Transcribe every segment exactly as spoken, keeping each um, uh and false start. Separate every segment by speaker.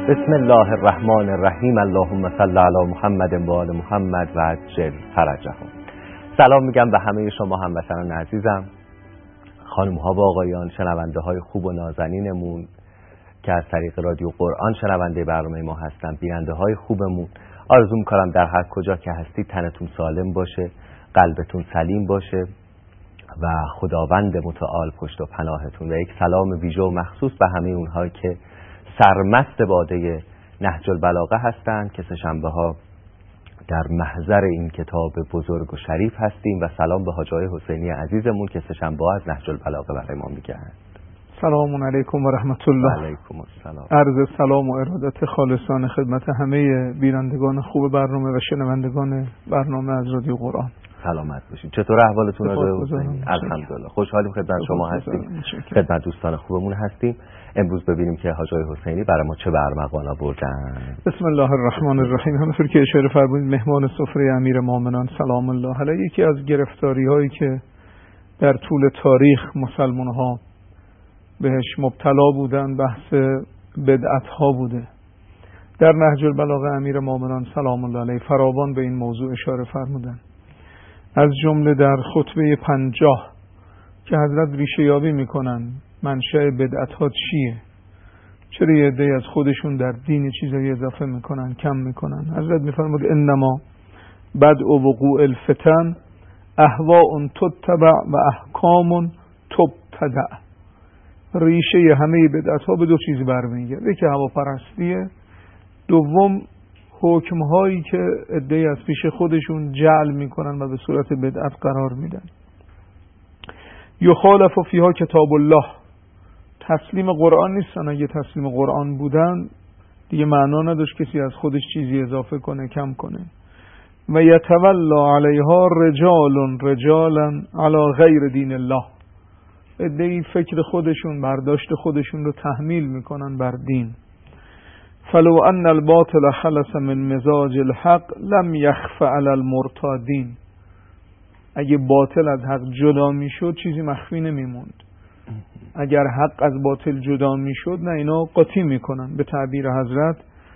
Speaker 1: بسم الله الرحمن الرحیم. اللهم صل علی محمد و آل محمد و عجل فرجهم. سلام میگم به همه شما هموطنان عزیزم، خانم ها و آقایان، شنونده های خوب و نازنینمون که از طریق رادیو قرآن شنونده برنامه ما هستن، بیننده های خوبمون. آرزو میکنم در هر کجا که هستید تنتون سالم باشه، قلبتون سلیم باشه و خداوند متعال پشت و پناهتون. و یک سلام ویژه و مخصوص به همه اونهایی که سرمست باده نهج البلاغه هستند که سه‌شنبه ها در محضر این کتاب بزرگ و شریف هستیم، و سلام به حاج آقای حسینی عزیزمون که سه‌شنبه ها از نهج البلاغه برای ما میگن.
Speaker 2: سلام علیکم و رحمت الله.
Speaker 1: علیکم السلام.
Speaker 2: عرض سلام و ارادت خالصانه خدمت همه بینندگان خوب برنامه و شنوندگان برنامه از رادیو قرآن.
Speaker 1: سلامت باشید. چطور احوالتون آقای حسینی؟ الحمدلله خوشحالیم خدمت شما هستیم، خدمت دوستان خوبمون هستیم. امروز ببینیم که حاج آقای حسینی برای ما چه برمغان آوردن.
Speaker 2: بسم الله الرحمن الرحیم. همونطور که اشاره فرمودید مهمان سفره امیر مومنان سلام الله علیه یکی از گرفتاری هایی که در طول تاریخ مسلمان ها بهش مبتلا بودن بحث بدعت ها بوده. در نهج البلاغه امیر مومنان سلام الله علیه فراوان به این موضوع اشاره فرمودن، از جمله در خطبه پنجاه که حضرت ریشه یابی میکنن منشأ بدعت ها چیه، چرا یه عده از خودشون در دین چیزایی اضافه میکنن، کم میکنن. حضرت میفرمود انما بدء وقوع الفتن اهواء تتبع و احکام تبتدع. ریشه همه بدعت ها به دو چیز برمیگرده، یکی هواپرستیه، دوم حکم هایی که عده‌ای از پیش خودشون جعل میکنن و به صورت بدعت قرار میدن. یخالف فیها کتاب الله، تسلیم قرآن نیستن. اگه تسلیم قرآن بودن دیگه معنا نداشت کسی از خودش چیزی اضافه کنه کم کنه. و یتولا علیها رجال رجالا علی غیر دین الله، عده‌ای فکر خودشون برداشت خودشون رو تحمیل میکنن بر دین. فلو ان الباطل خلص من مزاج الحق لم يخف علی المرتادین، اگه باطل از حق جدا میشد چیزی مخفی نمیموند. اگر حق از باطل جدا میشد نه اینا قاطی میکنن. به تعبیر حضرت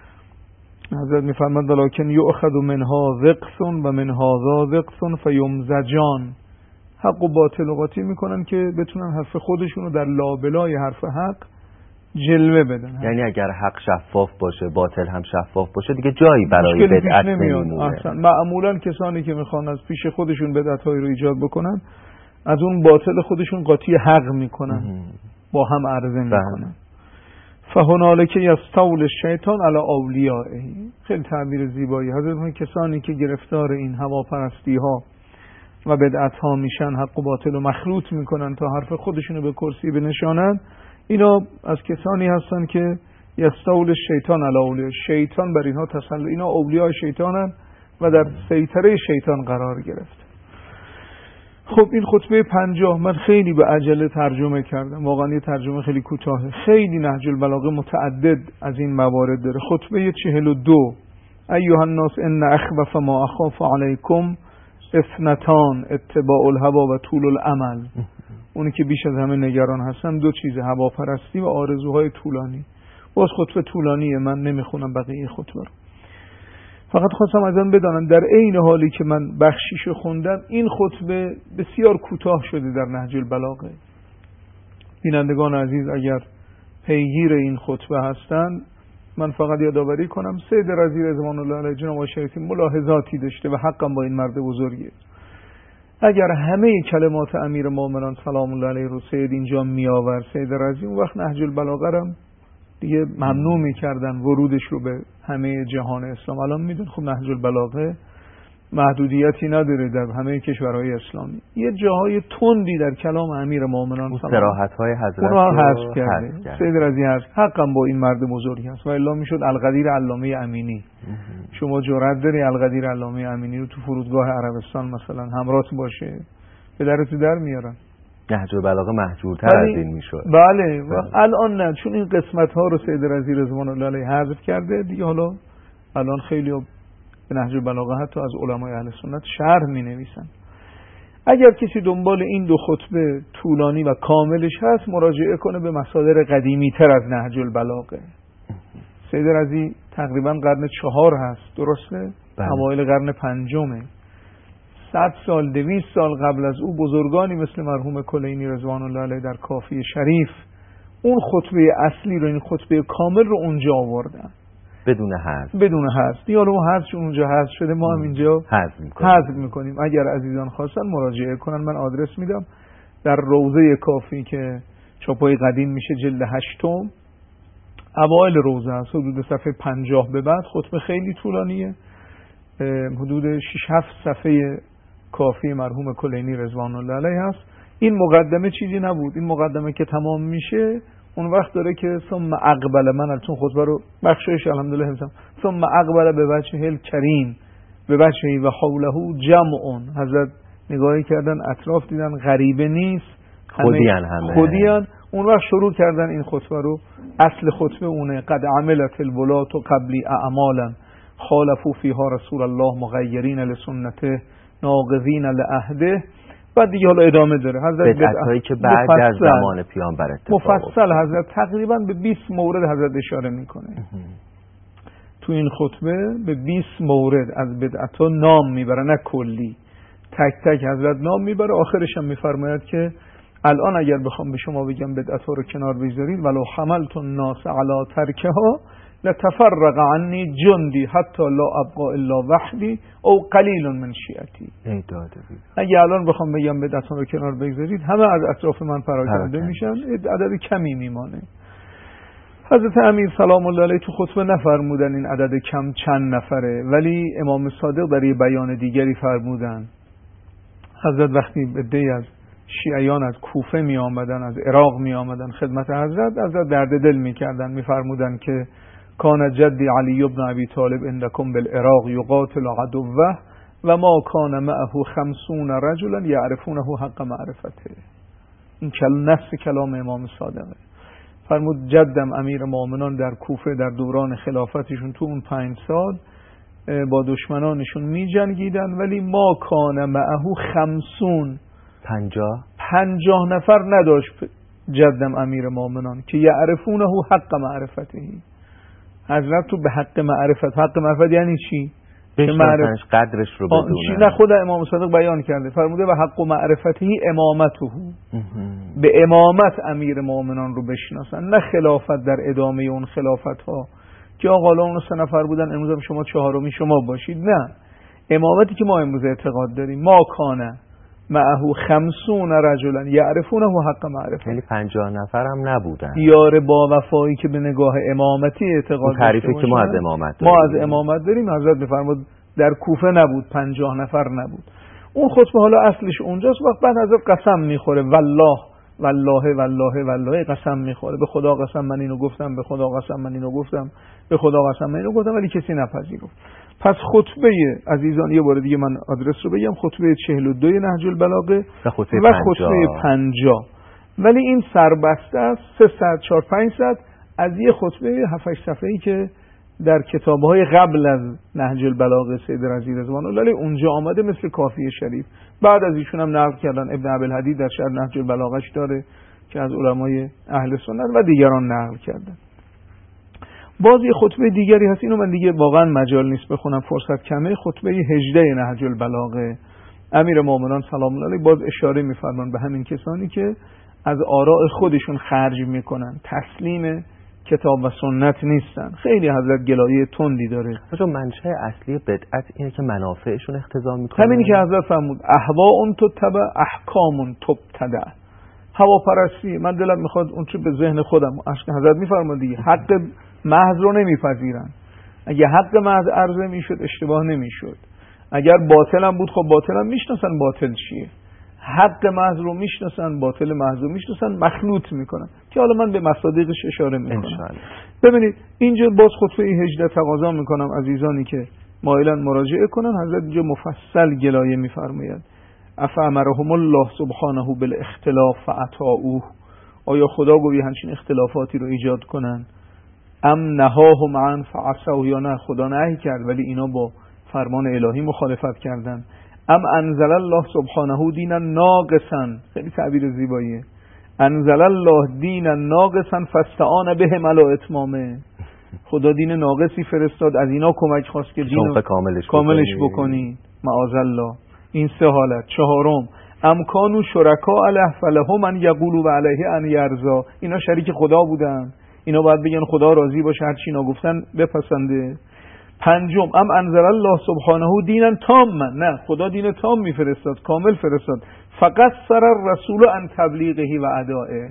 Speaker 2: حضرت میفرماد ولکن یؤخذ منها وقث و من هذا وقث فیمزجان، حق و باطل رو قاطی میکنن که بتونن حرف خودشون رو در لابلای حرف حق جلوه بدن.
Speaker 1: یعنی اگر حق شفاف باشه باطل هم شفاف باشه دیگه جایی برای بدعت نمیمونه.
Speaker 2: معمولا کسانی که میخوان از پیش خودشون بدعت‌هایی رو ایجاد بکنن از اون باطل خودشون قاطی حق میکنن، با هم عرضه میکنن. فهنالک یستول الشیطان علی اولیائه، خیلی تعبیر زیبایی. حضرت کسانی که گرفتار این هواپرستی ها و بدعت ها میشن، حق و باطل رو مخلوط میکنن تا حرف خودشون رو به کرسی بنشانن، اینا از کسانی هستن که یستول الشیطان علی اولیاء، شیطان بر اینها تسلط، اینا اولیاء شیطانن و در سیطره شیطان قرار گرفت. خب این خطبه پنجاه من خیلی به عجله ترجمه کردم، واقعا یه ترجمه خیلی کوتاهه. خیلی نهج البلاغه متعدد از این موارد داره. خطبه چهل و دو ایها الناس ان اخوف ما اخاف علیکم اثنتان اتباع الهوا و طول الامل. اونی که بیش از همه نگران هستم دو چیز، هواپرستی و آرزوهای طولانی. باز خطبه طولانیه، من نمیخونم بقیه خطبه رو، فقط خواستم ازم بدانم در عین حالی که من بخشیشو خوندم این خطبه بسیار کوتاه شده در نهج البلاغه. بینندگان عزیز اگر پیگیر این خطبه هستن من فقط یادآوری کنم سید رضی رضوان الله علیه جناب شریفی ملاحظاتی داشته و حقم با این مرد بزرگه. اگر همه کلمات امیر مومنان سلام الله علیه رو سید اینجا می آورد سید رضی، اون وقت نهج البلاغه رو دیگه ممنوع میکردن ورودش رو به همه جهان اسلام. الان میدون خب نهج البلاغه محدودیتی نداره در همه کشورهای اسلامی. یه جاهای تندی در کلام امیر مومنان
Speaker 1: صراحت‌های حضرت
Speaker 2: رو حذف کرده. سید رضی هست حقم با این مرد بزرگی هست و الا میشد القدیر علامه امینی. شما جرأت داری القدیر علامه امینی رو تو فرودگاه عربستان مثلا همراهت باشه، به درت در میارن.
Speaker 1: نهج البلاغه محجورتر از این میشد.
Speaker 2: بله و الان نه، چون این قسمت ها رو سید رضی رضوان الله علیه حذف کرده دیگه. حالا الان خیلی به نهج البلاغه حتی از علمای اهل سنت شرح می نویسن. اگر کسی دنبال این دو خطبه طولانی و کاملش هست مراجعه کنه به مصادر قدیمی تر از نهج البلاغه. سید رضی تقریبا قرن چهار هست، درسته؟
Speaker 1: بله.
Speaker 2: اوایل قرن پنجمه. صد سال دویست سال قبل از او بزرگانی مثل مرحوم کلینی رضوان الله علیه در کافی شریف اون خطبه اصلی رو، این خطبه کامل رو اونجا آوردن
Speaker 1: بدون حذف.
Speaker 2: بدون حذف. دیگه اون حذف اونجا حذف شده، ما هم اینجا
Speaker 1: حذف میکنیم.
Speaker 2: حذف میکنیم. اگر عزیزان خواستن مراجعه کنن، من آدرس میدم در روضه کافی که چاپای قدیم میشه، جلد هشتم، اوایل روضه است، حدود صفحه پنجاه به بعد. خطبه خیلی طولانیه، حدود شش هفت صفحه کافی مرحوم کلینی رضوان الله علیه هست. این مقدمه چیزی نبود. این مقدمه که تمام میشه اون وقت داره که ثم اقبل، من البته خطبه رو بخشش الحمدلله حفظم، ثم اقبل به وجه الکریم به وجهی و حوله جمع. حضرت نگاهی کردن اطراف دیدن غریبه نیست،
Speaker 1: خودیان همه
Speaker 2: خودیان. اون وقت شروع کردن این خطبه رو. اصل خطبه اونه: قد عملت الولات و قبلی اعمالا خالفوا فیها رسول الله مغیرین لسنته ناقضین لعهده. بعد دیگه حالا ادامه داره. حضرت
Speaker 1: بدعتایی که بعد از زمان پیامبر اتفاق
Speaker 2: مفصل حضرت تقریبا به بیست مورد حضرت اشاره میکنه. تو این خطبه به بیست مورد از بدعت‌ها نام میبره، نه کلی، تک تک حضرت نام میبره. آخرش هم میفرماید که الان اگر بخوام به شما بگم بدعت‌ها رو کنار بگذارید، ولو حملت الناس علی ترکها لتفرق عنی جندی حتی لا ابقا الا وحدی او قلیل من شیعتی. اگه الان بخوام بگم بدعت‌ها رو کنار بگذارید، همه از اطراف من پراکنده میشن، عدد کمی میمانه. حضرت امیر سلام الله علیه تو خطبه نفرمودن این عدد کم چند نفره، ولی امام صادق در یه بیان دیگری فرمودن. حضرت وقتی عده‌ای از شیعیان از کوفه می آمدن، از عراق می آمدن خدمت حضرت، حضرت درد دل می کردن، می فرمودن که کان جدی علی ابن ابی طالب عندکم بالعراق یقاتل عدوه و ما کان معه خمسون رجلا یعرفونه حق معرفته. این کل نفس کلام امام صادقه. فرمود جدم امیر مومنان در کوفه در دوران خلافتشون تو اون پنج سال با دشمنانشون می جنگیدن، ولی ما کان معه خمسون،
Speaker 1: پنجاه
Speaker 2: پنجاه نفر نداشت جدم امیر مومنان که یعرفونه حق معرفتهی. حضرت تو به حق معرفت، حق معرفت یعنی چی؟
Speaker 1: بشناسنش، قدرش رو بدونن.
Speaker 2: نه، خود امام صادق بیان کرده، فرموده و حق معرفتی امامته، به امامت امیر مومنان رو بشناسن، نه خلافت در ادامه اون خلافت ها که آقا اون سه نفر بودن امروز هم شما چهارمی شما باشید. نه، امامتی که ما امروز اعتقاد داریم ما کانه معه خمسون رجلا یعرفونه حق معرفت،
Speaker 1: یعنی پنجاه نفر هم نبودن.
Speaker 2: یار با وفایی که به نگاه امامتی اعتقاد
Speaker 1: تعریفی که ما از امامت
Speaker 2: داریم، ما از امامت داریم. حضرت می‌فرماد در کوفه نبود، پنجاه نفر نبود. اون خطبه حالا اصلش اونجاست. وقت بعد حضرت قسم میخوره، والله والله والله والله قسم میخوره، به خدا قسم من اینو گفتم، به خدا قسم من اینو گفتم، به خدا قسم من اینو گفتم، ولی کسی نپذیرفت. پس خطبه عزیزان یه بار دیگه من آدرس رو بگم، خطبه چهل و دو نهج البلاغه و خطبه پنجاه، ولی این سربسته است سیصد چهار پنجصد از یه خطبه هفت هشت صفحه‌ای که در کتاب‌های قبل از نهج البلاغه سید رضی رضوان الله علیه اونجا آمده، مثل کافی شریف. بعد از ایشون هم نقل کردن، ابن ابوالهدی در شرح نهج البلاغه‌اش داره که از علمای اهل سنت و دیگران نقل کردن. باز یه خطبه دیگری هست، اینو من دیگه واقعا مجال نیست بخونم، فرصت کمه. خطبه هجده نهج البلاغه امیر مومنان سلام الله علیه باز اشاره می‌فرمان به همین کسانی که از آراء خودشون خرج میکنن، تسلیم کتاب و سنت نیستن. خیلی حضرت گلایه تندی داره.
Speaker 1: چون منشأ اصلی بدعت اینه که منافعشون اختزام میکنه.
Speaker 2: همینی که حضرت فرمود اهواء تتبع احکام تبتدع. هواپرستی، من دلم میخواد اون چه به ذهن خودم، عشق حضرت میفرماد دیگه، حق محض رو نمیپذیرن. اگه حق محض عرضه میشد اشتباه نمیشد. اگر باطل هم بود خب باطل هم میشناسن باطل چیه. حق محض رو میشناسن، باطل محض رو میشناسن، مخلوط میکنن که حالا من به مصادیقش اشاره میکنم. ببینید اینجا باز خطبه هجده تقاضا میکنم عزیزانی که مایلن مراجعه کنن. حضرت اینجا مفصل گلایه میفرماید افامرهم الله سبحانه بالاختلاف فاطاعوه. آیا خدا گویی همچین اختلافاتی رو ایجاد کنن؟ ام نهاهم عن فعصوا، یا نه خدا نهی کرد ولی اینا با فرمان الهی مخالفت کردن. ام انزل الله سبحانه دینا ناقصا، خیلی تعبیر زیباییه، انزل الله دینا ناقصا فاستعان به علی اتمامه. خدا دین ناقصی فرستاد، از اینا کمک خواست که دین
Speaker 1: کاملش,
Speaker 2: کاملش بکنید. معاذالله. این سه حالت. چهارم امکانو شرکا علیه فلهم ان یقولوا و علیه ان یرضا. اینا شریک خدا بودن، اینا باید بگن خدا راضی باشه، هر چی اینا گفتن بپسنده. پنجم ام انزل الله سبحانه دینا تاما، نه خدا دین تام میفرستاد، کامل فرستاد. فقط سر الرسول ان تبلیغه و ادائه،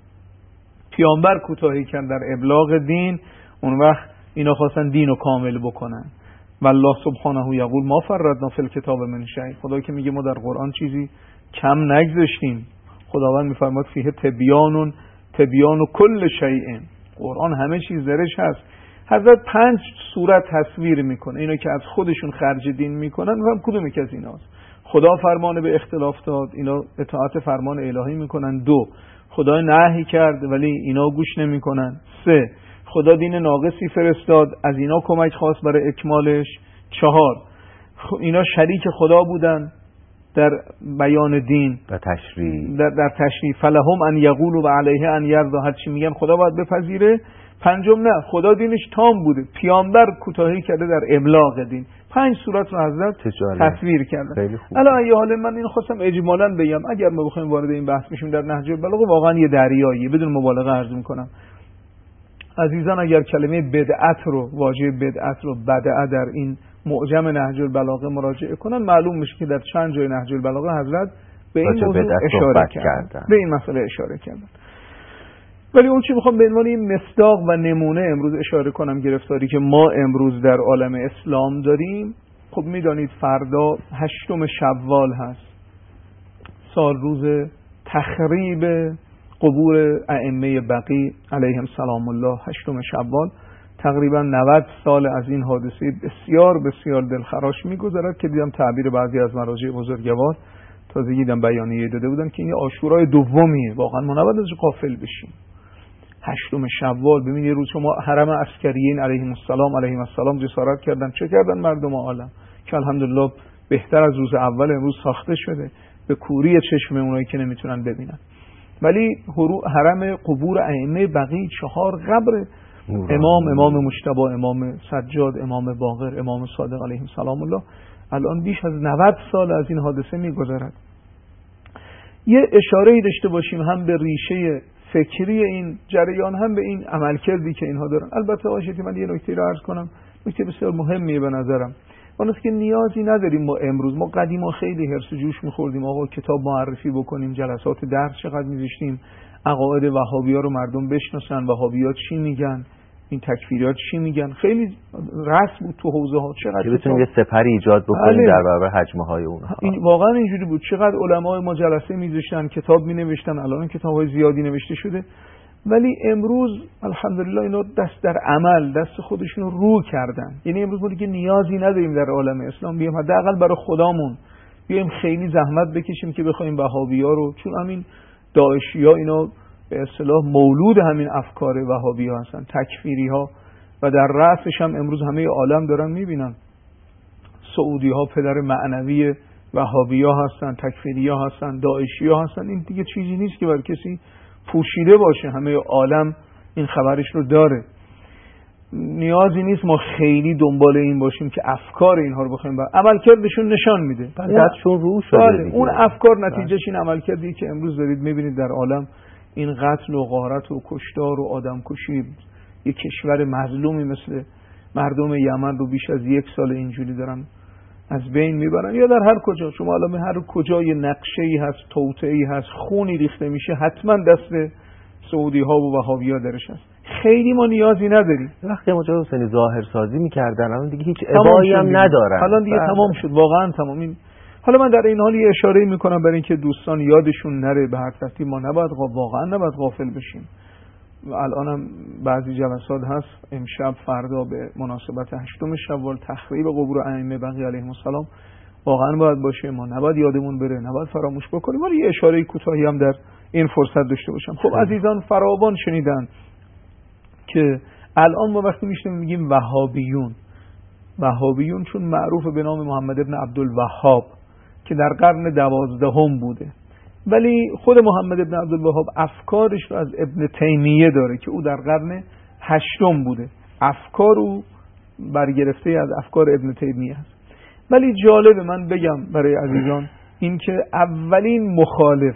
Speaker 2: پیامبر کوتاهی کرد در ابلاغ دین، اون وقت اینا خواستن دین رو کامل بکنن. والله سبحانه یقول ما فرطنا فی الکتاب من شیء، خدا که میگه ما در قرآن چیزی کم نگذاشتیم. خداوند میفرماد فیه تبیان تبیان کل شیء، قرآن همه چیز درش هست. حضرت پنج صورت تصویر میکنه اینا که از خودشون خرج دین میکنن، میفهم کدوم یک از ایناست. خدا فرمان به اختلاف داد، اینا اطاعت فرمان الهی میکنن. دو، خدا نهی کرد ولی اینا گوش نمیکنن. سه، خدا دین ناقصی فرستاد، از اینا کمک خواست برای اکمالش. چهار، اینا شریک خدا بودن در بیان دین
Speaker 1: و تشریع،
Speaker 2: در, در تشریع. فلهم ان یقولوا و علیه ان یرضا، هر چی میگن خدا باید بپذیره. پنجم نه، خدا دینش تام بوده، پیامبر کوتاهی کرده در ابلاغ دین. پنج صورت رو حضرت تصویر کردن. الان یه حال من اینو خواستم اجمالاً بگم، اگر ما بخوایم وارد این بحث بشیم در نهج البلاغه واقعا یه دریاییه، بدون مبالغه عرض میکنم. عزیزان اگر کلمه بدعت رو، واژه بدعت رو بدعه در این معجم نهج البلاغه مراجعه کنن، معلوم میشه که در چند جای نهج البلاغه حضرت به این موضوع اشاره کردن، به این مسئله اشاره کردن. ولی اون چی میخوام به عنوان مصداق و نمونه امروز اشاره کنم، گرفتاری که ما امروز در عالم اسلام داریم. خب میدانید فردا هشتم شوال هست، سال روز تخریب قبور ائمه بقی علیهم سلام الله. هشتم شوال تقریبا نود سال از این حادثه بسیار بسیار دلخراش میگذرد که دیدم تعبیر بعضی از مراجع بزرگوار تازه دیدم بیانیه داده بودن که این عاشورای دومیه، واقعا ما نباید ازش غافل بشیم. هشتم شوال، ببین یه روز شما حرم عسکریین علیهم السلام علیهم السلام جسارت کردن، چه کردن مردم عالم که الحمدلله بهتر از روز اول امروز ساخته شده به کوری چشم اونایی که نمیتونن ببینن. ولی حرم قبور ائمه بقی چهار قبر امام امام مجتبی، امام سجاد، امام باقر، امام صادق علیهم سلام الله الان بیش از نود سال از این حادثه میگذرد. یه اشاره‌ای داشته باشیم هم به ریشه فکری این جریان، هم به این عملکردی که اینها دارن. البته آشتی من یه نکته رو عرض کنم، نکته بسیار مهمیه به نظرم. اون است که نیازی نداریم ما امروز، ما قدیما خیلی هرس و جوش می‌خوردیم آقا کتاب معرفی بکنیم، جلسات درس چقدر می‌ذاشتیم، عقاید وهابی‌ها رو مردم بشناسن، وهابی‌ها چی میگن، این تکفیریات چی میگن، خیلی رسم بود تو حوزه ها. چقدر
Speaker 1: که بتونیم یه سپری ایجاد بکنیم در برابر حجمه های اونها.
Speaker 2: این واقعا اینجوری بود. چقدر علمای ما جلسه می‌ذاشتن، کتاب می‌نوشتن، الان کتاب‌های زیادی نوشته شده. ولی امروز الحمدلله اینا دست در عمل دست خودشون رو رو کردن. یعنی امروز ما دیگه نیازی نداریم در عالم اسلام بیایم حداقل برای خدامون بیایم خیلی زحمت بکشیم که بخوایم وهابی‌ها رو، چون همین داعشی‌ها اینا به اصطلاح مولود همین افکار وهابی‌ها هستن، تکفیری‌ها، و در رأسش هم امروز همه عالم دارن میبینن سعودی‌ها پدر معنوی وهابی‌ها هستن، تکفیری‌ها هستن، داعشی‌ها هستن. این دیگه چیزی نیست که بر کسی پوشیده باشه، همه عالم این خبرش رو داره. نیازی نیست ما خیلی دنبال این باشیم که افکار اینها رو بخوایم، عملکردشون نشان میده
Speaker 1: دستشون رو شده دیگه.
Speaker 2: اون افکار نتیجهش این عملکردی که امروز دارید میبینید در عالم، این قتل و غارت و کشتار و آدمکشی. یک کشور مظلومی مثل مردم یمن رو بیش از یک سال اینجوری دارن از بین میبرن، یا در هر کجا شما الان هر کجا یه نقشه‌ای هست، توطئه‌ای هست، خونی ریخته میشه، حتما دست سعودی ها و وهابی ها درش هست. خیلی ما نیازی نداریم.
Speaker 1: وقتی مجاهد حسینی ظاهر سازی میکردن الان دیگه هیچ ابایی هم ندارن،
Speaker 2: الان دیگه بله. تمام شد، واقعا تمام. این حالا من در این حال یه اشاره میکنم برای اینکه دوستان یادشون نره، به هر ترتیب ما نباید واقعا نباید غافل بشیم. الان هم بعضی جلسات هست، امشب فردا به مناسبت هشتم شوال تخریب قبور ائمه بقی علیهم السلام واقعا باید باشه، ما نباید یادمون بره، نباید فراموش بکنیم. ولی یه اشاره کوتاهی هم در این فرصت داشته باشم. خب عزیزان فراوان شنیدن که الان ما وقتی میشتیم میگیم وهابیون، وهابیون چون معروف به نام محمد ابن عبدالوهاب که در قرن دوازدهم بوده، ولی خود محمد ابن عبدالوهاب افکارش رو از ابن تیمیه داره که او در قرن هشتم بوده. افکار او برگرفته از افکار ابن تیمیه است. ولی جالبه من بگم برای عزیزان این که اولین مخالف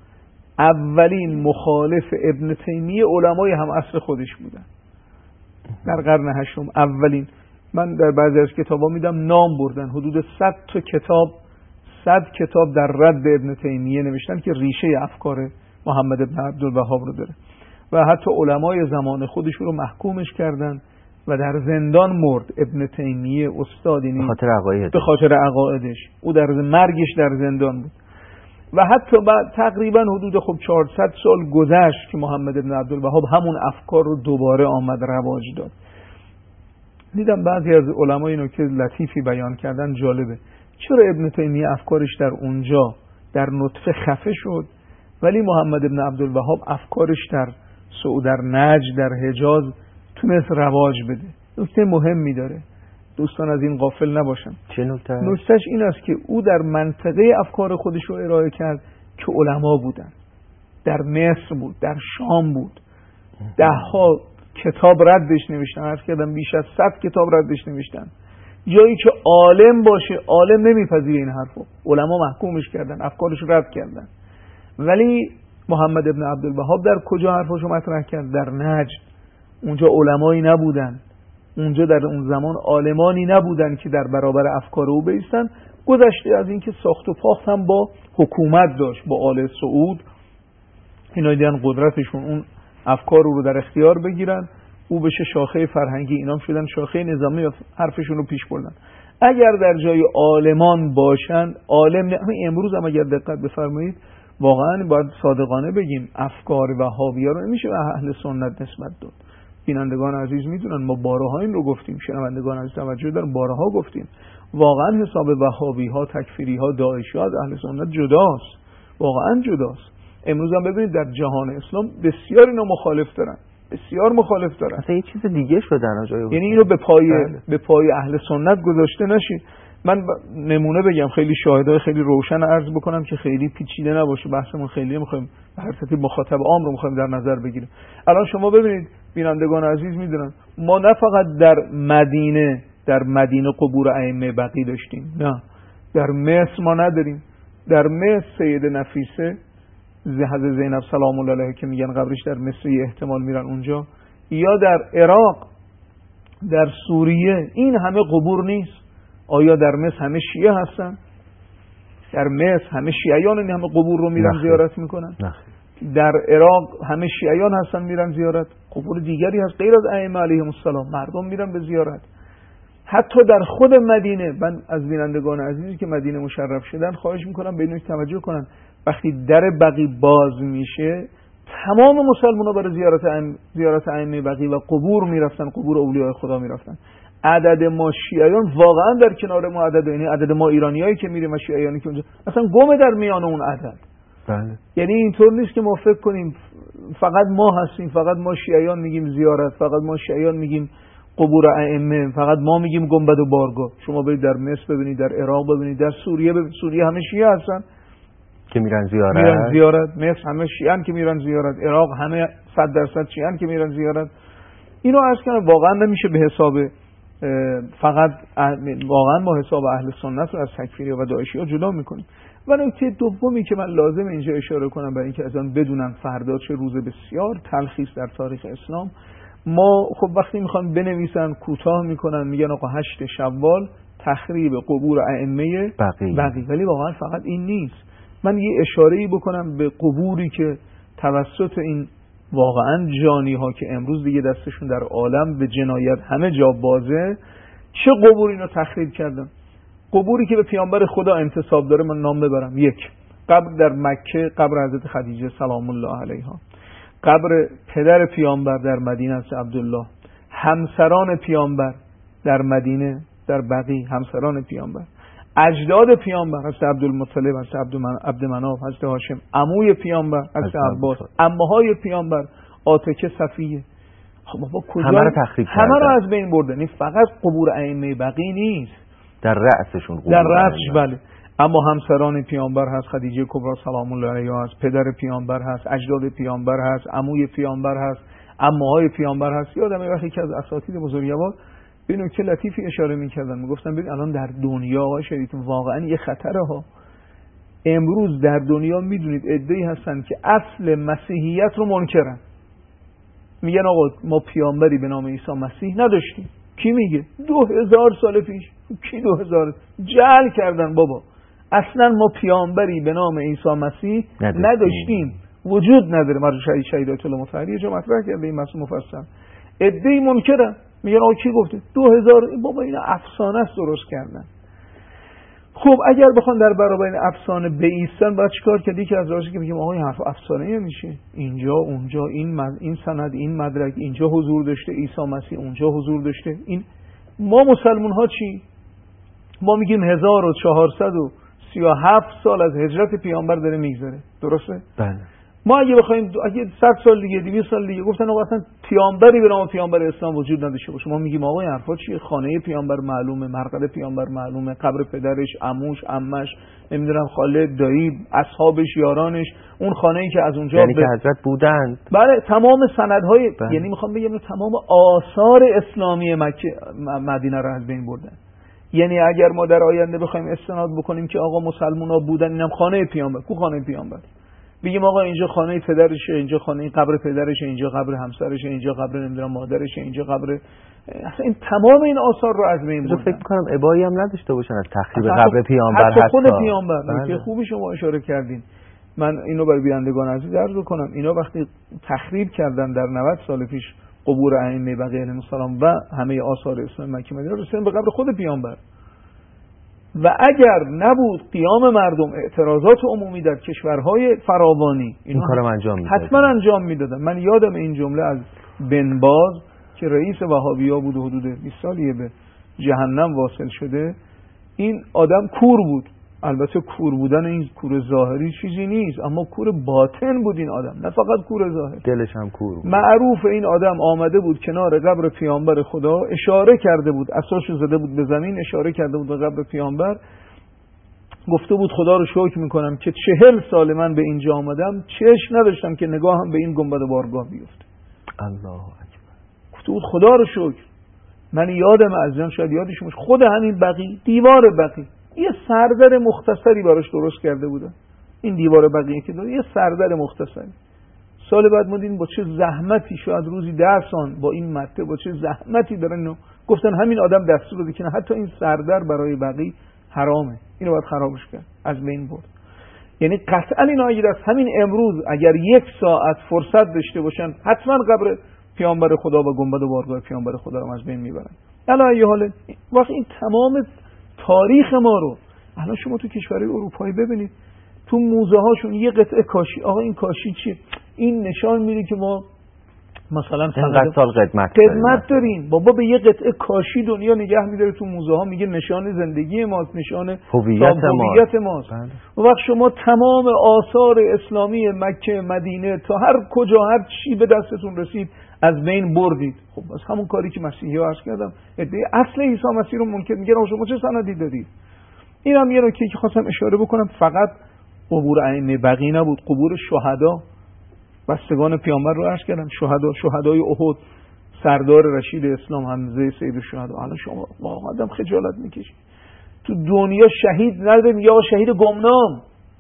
Speaker 2: اولین مخالف ابن تیمیه علمای هم عصر خودش بودن در قرن هشتم. اولین، من در بعضی از کتابا میدم نام بردن، حدود صد تا کتاب صد کتاب در رد ابن تیمیه نوشتن که ریشه افکار محمد ابن عبدالوهاب رو داره و حتی علمای زمان خودش رو محکومش کردن و در زندان مرد. ابن تیمیه استادی
Speaker 1: به خاطر عقایدش
Speaker 2: به خاطر عقایدش او در مرگش در زندان بود و حتی بعد تقریبا حدود خب چهارصد سال گذشت که محمد ابن عبدالوهاب همون افکار رو دوباره آمد رواج داد. دیدم بعضی از علما اینو که لطیفی بیان کردن، جالبه. چرا ابن تیمیه افکارش در اونجا در نطفه خفه شد ولی محمد ابن عبدالوهاب افکارش در سعود، در نجد، در حجاز تونست رواج بده؟ نکته مهمی داره، دوستان از این غافل نباشن.
Speaker 1: چه نکته؟
Speaker 2: نکتهش این است که او در منطقه افکار خودش رو ارائه کرد که علما بودن، در مصر بود، در شام بود، ده ها کتاب ردش نوشتن، عرض کردم بیش از صد کتاب ردش نوشتن. جایی که عالم باشه، عالم نمیپذیره این حرفو، علما محکومش کردن، افکارش رد کردن. ولی محمد ابن عبدالوهاب در کجا حرفاشو مطرح کرد؟ در نجد. اونجا علمایی نبودن، اونجا در اون زمان عالمانی نبودن که در برابر افکار او بایستن. گذشته از اینکه ساخت و پاخت هم با حکومت داشت، با آل سعود، اینا دیدن قدرتشون اون افکار رو در اختیار بگیرن، او بشه شاخه فرهنگی، اینام شدن شاخه نظامی و حرفشون رو پیش بردن. اگر در جای عالمان باشن، عالم نه. امروز هم اگر دقت بفرمایید واقعا باید صادقانه بگیم افکار وهابی‌ها رو نمیشه به اهل سنت نسبت داد. بینندگان عزیز میدونن ما بارها این رو گفتیم، شنوندگان عزیز توجه دارن، بارها گفتیم واقعا حساب وهابی‌ها، تکفیری‌ها، داعشی‌ها از اهل سنت جداست، واقعا جداست. امروز هم ببینید در جهان اسلام بسیار اینا مخالف دارن، بسیار مخالف دارن،
Speaker 1: اصلا یه چیز دیگه شدن جای.
Speaker 2: یعنی اینو به پای به پای اهل سنت گذاشته نشید. من نمونه بگم، خیلی شاهدای خیلی روشن عرض بکنم که خیلی پیچیده نباشه بحثمون، خیلی می‌خوایم به هر صورت مخاطب عام رو می‌خوایم در نظر بگیریم. الان شما ببینید بینندگان عزیز میدونن ما نه فقط در مدینه در مدینه قبور ائمه بقی داشتیم، نه، در مصر ما نداریم. در مصر سید نفیسه حضرت زینب سلام الله علیها که میگن قبرش در مصر، احتمال میرن اونجا، یا در عراق، در سوریه، این همه قبور نیست. آیا در مصر همه شیعه هستن؟ در مصر همه شیعیان این همه قبور رو میرن نخیر. زیارت میکنن؟ نخیر. در عراق همه شیعیان هستن میرن زیارت؟ قبور دیگری هست غیر از ائمه علیهم السلام، مردم میرن به زیارت. حتی در خود مدینه، من از بینندگان عزیزی که مدینه مشرف شدن خواهش میکنم به اینو توجه کنن، وقتی در بقی باز میشه تمام مسلمان‌ها برای زیارت ائمه زیارت ائمه بقی و قبور میرفتن، قبور اولیاء خدا میرفتن. عدد ما شیعیان واقعا در کنار ما عدد، یعنی عدد ما ایرانیایی که میریم و شیعیانی که اونجا اصلا گم در میان اون عدد. بله. یعنی اینطور نیست که ما فکر کنیم فقط ما هستیم، فقط ما شیعیان میگیم زیارت، فقط ما شیعیان میگیم قبور ائمه، فقط ما میگیم گنبد و بارگاه. شما برید در مصر ببینید، در عراق ببینید، در سوریه ببینید، سوریه همه شیعه هستن
Speaker 1: که میرن زیارت.
Speaker 2: میرن زیارت. مصر همه شیعه‌ان که میرن زیارت. عراق همه صد درصد شیعه‌ان که میرن زیارت. اینو عرض کنم واقعا نمیشه به حساب فقط واقعا ما حساب اهل سنت رو از تکفیری و داعشی ها جدا میکنیم. و نکته دومی که من لازم اینجا اشاره کنم برای اینکه از آن بدونن فردا چه روز بسیار تلخی است در تاریخ اسلام. ما خب وقتی میخوان بنویسن کوتاه میکنن، میگن آقا هشت شوال تخریب قبور ائمه بقی. بقی ولی واقعا فقط این نیست. من یه اشاره‌ای بکنم به قبوری که توسط این واقعا جانی ها که امروز دیگه دستشون در عالم به جنایت همه جا بازه، چه قبوری اینو تخریب کردن. قبوری که به پیامبر خدا انتساب داره، من نام ببرم. یک، قبر در مکه، قبر حضرت خدیجه سلام الله علیها. قبر پدر پیامبر در مدینه است عبدالله. همسران پیامبر در مدینه در بقی، همسران پیامبر. اجداد پیامبر حضرت عبدالمطلب، حضرت عبدمناف، حضرت هاشم. عموی پیامبر حضرت عباس. عمه‌های پیامبر عاتکه، صفیه. خب بابا کجا
Speaker 1: همه رو تخریب کردن،
Speaker 2: همه رو از بین بردن. این فقط قبور ائمه بقی نیست،
Speaker 1: در رأسشون قبور،
Speaker 2: در رأسش بله. اما همسران پیامبر هست، خدیجه کبرا سلام الله علیها هست، پدر پیامبر هست، اجداد پیامبر هست، عموی پیامبر هست، اما های پیامبر هست. یادم یه وقتی که از اساتید بزرگوار به نکته لطیفی اشاره می‌کردن، میگفتن ببین الان در دنیا آقا شریف واقعا یه خطره ها. امروز در دنیا میدونید عده‌ای هستن که اصل مسیحیت رو منکرن، میگن آقا ما پیامبری به نام عیسی مسیح نداشتیم. کی میگه؟ دو هزار سال پیش. کی دو هزار؟ جعل کردن بابا. اصلا ما پیامبری به نام عیسی مسیح نداشتیم, نداشتیم. وجود نداره. مرحوم شهید شهید آیت الله مطهری جا مطرح کرده این مسئله مفصل. عده‌ای منکرن، میگن آقا کی گفته؟ دو هزار بابا اینا افسانه است درست کردن. خب اگر بخوان در برابر این افسانه بایستن باید چیکار کرد؟ یکی از راهش که میگیم آقا این حرف افسانه میشه، اینجا اونجا این مد... این سند این مدرک اینجا حضور داشته، عیسی مسیح اونجا حضور داشته. این ما مسلمان ها چی؟ ما میگیم هزار و چهارصد و سی و هفت سال از هجرت پیامبر داره میگذره، درسته؟
Speaker 1: بله.
Speaker 2: ما اگه بخوایم اگه صد سال دیگه دویست سال دیگه گفتن آقا اصلا پیامبری به نام پیامبر اسلام وجود نداشته باشه، ما میگیم آقا این حرفا چیه؟ خانه پیامبر معلومه، مرقد پیامبر معلومه، قبر پدرش، عموش، عمش، نمیدونم خاله، دایی، اصحابش، یارانش، اون خانه‌ای که از اونجا
Speaker 1: یعنی
Speaker 2: به...
Speaker 1: که حضرت بودند.
Speaker 2: بله تمام سندهای
Speaker 1: بله.
Speaker 2: یعنی میخوام بگم تمام آثار اسلامی مکه مدینه رو از بین بردن. یعنی اگر ما در آینده بخوایم استناد بکنیم که آقا مسلمونا بودن اینم خانه پیامبر، کو خانه پیامبر؟ بگیم آقا اینجا خانه پدرشه، اینجا خانه قبر پدرشه، اینجا قبر همسرشه، اینجا قبر نمیدونم مادرشه، اینجا قبر، اصلا این تمام این آثار رو از بین بردن.
Speaker 1: فکر می‌کنم ابایی هم نداشته باشن از تخریب قبر پیامبر،
Speaker 2: حتی خود پیامبر. نکته خوبی شما اشاره کردین. من اینو برای بینندگان عزیز عرض کنم، اینا وقتی تخریب کردن در نود سال پیش قبور ائمه بقیه علیهم السلام و همه آثار اسلام مکه مدینه، رسیدن به قبر خود پیامبر. و اگر نبود قیام مردم، اعتراضات عمومی در کشورهای فراوانی،
Speaker 1: این کارم انجام میدادن،
Speaker 2: حتما انجام میدادن. من یادم این جمله از بن باز که رئیس وهابیا بود و حدود بیست سالیه به جهنم واصل شده. این آدم کور بود، البته کور بودن این کور ظاهری چیزی نیست، اما کور باطن بود این آدم، نه فقط کور ظاهر،
Speaker 1: دلش هم کور بود.
Speaker 2: معروف این آدم آمده بود کنار قبر پیامبر خدا، اشاره کرده بود، اساسشو زده بود به زمین، اشاره کرده بود به قبر پیامبر، گفته بود خدا رو شکر میکنم که چهل سال من به اینجا آمدم چشم نداشتم که نگاهم به این گنبد بارگاه بیفته.
Speaker 1: الله اکبر.
Speaker 2: گفته بود خدا رو شکر. من یادم از جان شاید یادشون باشه، خود همین بقی، دیوار بقی یه سردر مختصری براش درست کرده بودن. این دیوار بقیه که داره یه سردر مختصری. سال بعد ما دیدیم با چه زحمتی، شاید روزی ده سان با این مته با چه زحمتی دارن. گفتن همین آدم دستور داده که حتی این سردر برای بقیه حرامه، اینو باید خرابش کرد، از بین برد. یعنی قطعا اینا اگر از همین امروز اگر یک ساعت فرصت داشته باشن حتما قبر پیامبر خدا و گنبد و بارگاه پیامبر خدا رو از بین میبرن. الان یه حاله وقتی این تمام تاریخ ما رو الان شما تو کشورهای اروپایی ببینید، تو موزه هاشون یه قطعه کاشی، آقا این کاشی چیه؟ این نشان میده که ما مثلا
Speaker 1: چند سال قدمت
Speaker 2: قدمت داریم. بابا به یه قطعه کاشی دنیا نگه میداره تو موزه ها، میگه نشان زندگی ماست، نشان هویت ماست. و وقت شما تمام آثار اسلامی مکه مدینه تا هر کجا هر چی به دستتون رسید از بین بردید. خب بس همون کاری که مسیحی ها عرض کردم، ادعای اصل عیسی مسیح رو منکر میگن شما چه سندی دارید؟ این هم یه نکته که خواستم اشاره بکنم، فقط قبور ائمه بقی نبود، قبور شهدا بستگان پیامبر رو عرض کردم، شهدا، شهدای احد، سردار رشید اسلام حمزه سید الشهدا. حالا شما واقعا آدم خجالت میکشید. تو دنیا شهید نداریم یا شهید گمنام.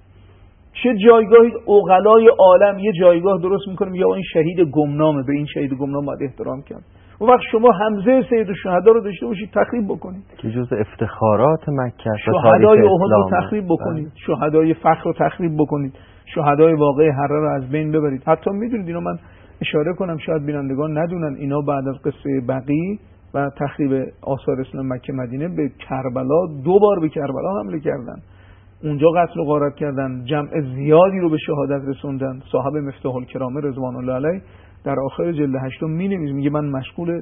Speaker 2: چه جایگاهی عقلای عالم یه جایگاه درست میکنیم یا این شهید گمنامه، به این شهید گمنام باید احترام کرد. اون وقت شما حمزه سید الشهدا رو داشته باشید تخریب بکنید
Speaker 1: که جزء افتخارات مکه است،
Speaker 2: شهدای احد رو تخریب بکنید، شهدای فخر رو تخریب بکنید، شهدای واقعه حره رو از بین ببرید. حتی میدونید اینو من اشاره کنم شاید بینندگان ندونن، اینا بعد از قصه بقی و تخریب آثار اسلام مکه مدینه به کربلا دو بار به کربلا حمله کردن، اونجا قتل و غارت کردن، جمع زیادی رو به شهادت رسوندن. صاحب مفتاح الکرامه رضوان الله علیه در آخر جلد هشتم مینویسه، میگه من مشغول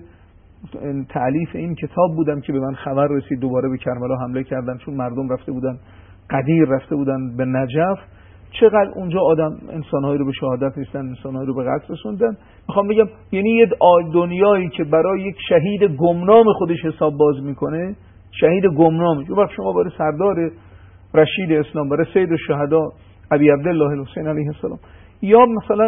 Speaker 2: تألیف این کتاب بودم که به من خبر رسید دوباره به کربلا حمله کردن، چون مردم رفته بودن قدیر، رفته بودن به نجف، چقدر اونجا آدم انسان‌هایی رو به شهادت رسوندن، انسان‌هایی رو به قتل رسوندن. میخوام بگم یعنی یه دنیایی که برای یک شهید گمنام خودش حساب باز میکنه، شهید گمنام، یه وقت شما برای سردار رشید اسلام، برای سید الشهدا ابی عبدالله الحسین علیه السلام، یا مثلا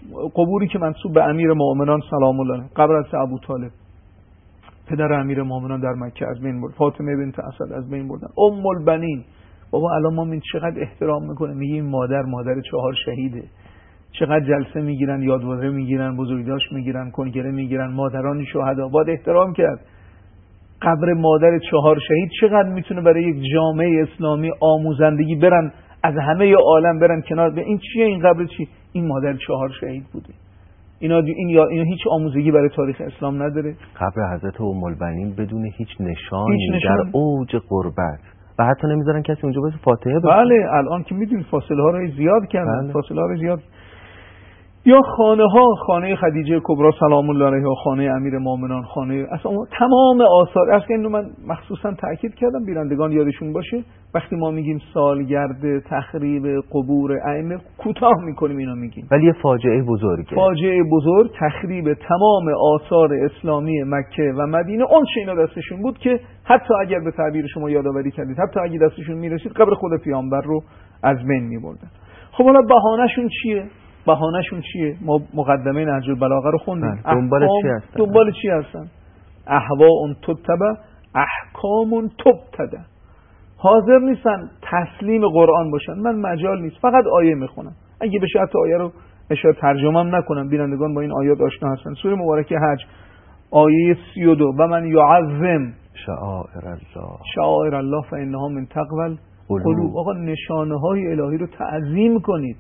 Speaker 2: قبوری که منسوب به امیر مومنان سلام الله علیه، قبر از ابو طالب پدر امیر مومنان در مکه از بین برد، فاطمه بنت اسد از بین بردن، ام البنین. بابا الان ما این چقدر احترام میکنه، میگیم مادر مادر چهار شهیده، چقدر جلسه میگیرن، یادواره میگیرن، بزرگداشت میگیرن، کنگره میگیرن، مادران شهدا باید احترام کرد. قبر مادر چهار شهید چقدر میتونه برای یک جامعه اسلامی آموزندگی، برن از همه عالم برن کنار. به این چیه؟ این قبر چی؟ این مادر چهار شهید بوده. اینا این یا اینا هیچ آموزگی برای تاریخ اسلام نداره.
Speaker 1: قبر حضرت ام البنین بدون هیچ نشانی
Speaker 2: هیچ نشان.
Speaker 1: در اوج غربت و حتی نمیذارن کسی اونجا بس فاتحه بخونه.
Speaker 2: بله الان که میدونید فاصله ها رو زیاد کردن.
Speaker 1: بله.
Speaker 2: فاصله ها رو زیاد. یا خانه ها، خانه خدیجه کبرا سلام الله علیها، خانه امیر مومنان، خانه اصلا تمام آثار. اصلا اینو من مخصوصا تاکید کردم بینندگان یادشون باشه، وقتی ما میگیم سالگرد تخریب قبور ائمه کوتاه میکنیم اینو میگیم،
Speaker 1: ولی یه فاجعه بزرگه.
Speaker 2: فاجعه بزرگ، تخریب تمام آثار اسلامی مکه و مدینه. اون چه اینا دستشون بود که حتی اگر به تعبیر شما یادآوری کردید، حتی اگه دستشون میرسید قبر خود پیامبر رو از بین میبردن. خب حالا بهانه‌شون چیه؟ بهانه‌شون چیه؟ ما مقدمه نهج البلاغه رو خوندیم.
Speaker 1: دنبال چی هستن؟
Speaker 2: دنبال چی هستن؟ احواء تتبع، احکام تبتدع. حاضر نیستن تسلیم قرآن باشن. من مجال نیست، فقط آیه میخونم. اگه بشه حتی آیه رو اشاره ترجمه هم نکنم، بینندگان با این آیات آشنا هستن. سوره مبارکه حج آیه سی و دو، و من یعظم
Speaker 1: شعائر الله
Speaker 2: شعائر الله فانها من تقوی القلوب. آقا نشانه های الهی رو تعظیم کنید.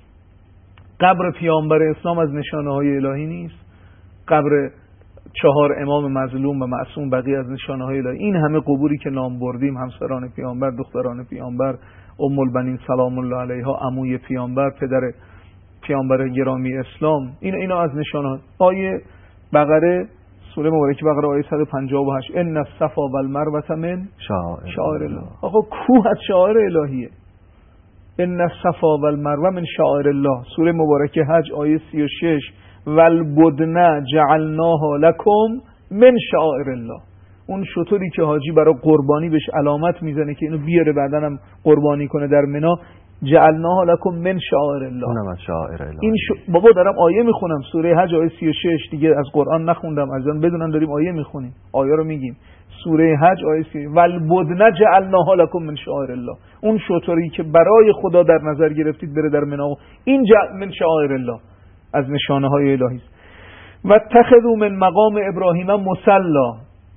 Speaker 2: قبر پیامبر اسلام از نشانه های الهی نیست؟ قبر چهار امام مظلوم و معصوم بقیه از نشانه های الهی. این همه قبوری که نام بردیم، همسران پیامبر، دختران پیامبر، ام البنین سلام الله علیها، عموی پیامبر، پدر پیامبر گرامی اسلام، این اینا از نشانه. آیه بقره سوره مبارکه بقره آیه صد و پنجاه و هشت، ان الصفا والمروه من شعائر الله. آقا کوه از شعائر الهیه. ان الصفا والمروه من شعائر الله. سوره مبارکه حج آیه سی و شش، والبدن جعلناها لكم من شعائر الله. اون شطوری که حاجی برای قربانی بهش علامت میزنه که اینو بیاره بعدن هم قربانی کنه در منا، جعلناها لكم من شعائر الله.
Speaker 1: اونم از شعائر الله.
Speaker 2: این ش... بابا دارم آیه میخونم، سوره حج آیه سی و شش، دیگه از قرآن نخوندم، از اون بدونن داریم آیه میخونیم، آیه رو میگیم. سوره حج آیه سی، والبدن جعلناها لكم من شعائر الله. اون شطوری که برای خدا در نظر گرفتید بره در منا، این جعل من شعائر الله، از نشانه های الهی است. و اتخذوا من مقام ابراهیم مصلا.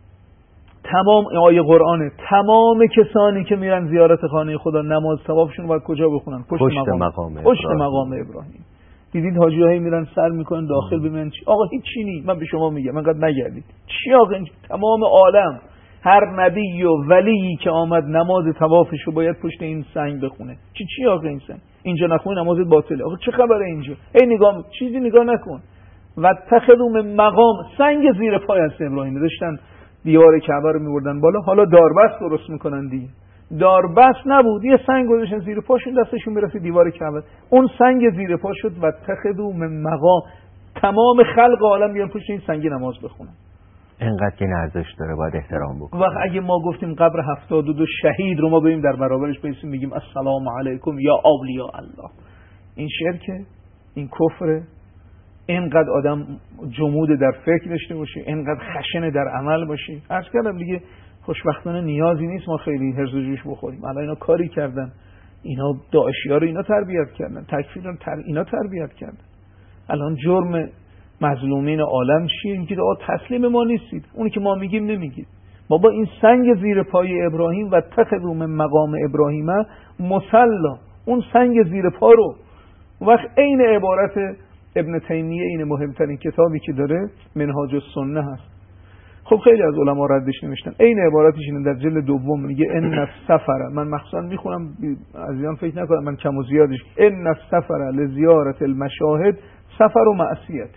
Speaker 2: تمام آیه قرآنه، تمام کسانی که میرن زیارت خانه خدا نماز ثوابشون باید کجا بخونن؟ پشت, پشت مقام, مقام پشت مقام ابراهیم. دیدید حاجی‌ها میرن سر میکنن داخل ببینن چی؟ آقا هیچ چی نیست. من به شما میگم انقدر نگردید. چی آقا؟ تمام عالم هر نبی و ولی که آمد نماز طوافش رو باید پشت این سنگ بخونه. چی چی آقا این سنگ؟ اینجا نخونی نمازت باطله. آقا چه خبره اینجا؟ ای نگاه چیزی نگاه نکن. و اتخذوا من مقام، سنگ زیر پای از ابراهیم داشتن دیوار کعبه رو میبردن بالا. حالا داربست درست میکنن دیگه. داربست نبود، یه سنگ گذاشتن زیر پاشون، دستشون میرسید دیوار کعبه، اون سنگ زیر پا شد. و اتخذوا من مقام، تمام خلق عالم بیان پشت این سنگ نماز بخونن.
Speaker 1: اینقدر که ارزش داره، باید احترام بکنیم.
Speaker 2: وقت اگه ما گفتیم قبر هفتاد و دو شهید رو ما بریم در برابرش بایستیم میگیم السلام علیکم یا اولیاء الله، این شرکه، این کفره. اینقدر آدم جمود در فکر داشته باشه، اینقدر خشن در عمل باشه. عرض کردم دیگه خوشبختانه نیازی نیست ما خیلی هرز و جوش بخوریم. الان اینا کاری کردن، اینا داعشی‌ها رو اینا تربیت کردن، تکفیر رو تر... اینا تربیت کردن. الان جرم مظلومین عالم چیه؟ اینکه آقا تسلیم ما نیستید، اونی که ما میگیم نمیگید. بابا این سنگ زیر پای ابراهیم و اتخذوا من مقام ابراهیم مصلا، اون سنگ زیر پا رو. وقت عین عبارت ابن تیمیه، این مهمترین کتابی که داره منهاج السنه هست. خب خیلی از علما ردش نوشتن. عین عبارتش اینه در جلد دوم، میگه ان السفر، من مخصوصا میخونم عزیزان فکر نکنم من کم و زیادش، ان السفر لزیارت المشاهد سفر و معصیت.